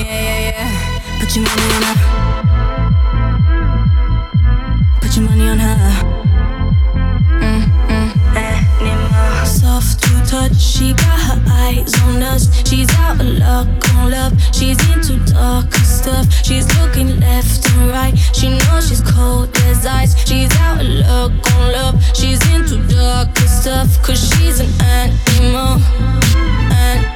Put your money on her. Put your money on her. Animal. Soft to touch, she got her eyes on us. She's out of luck on love. She's into darker stuff. She's looking left and right. She knows she's cold as ice. She's out of luck on love. She's into darker stuff. 'Cause she's an animal.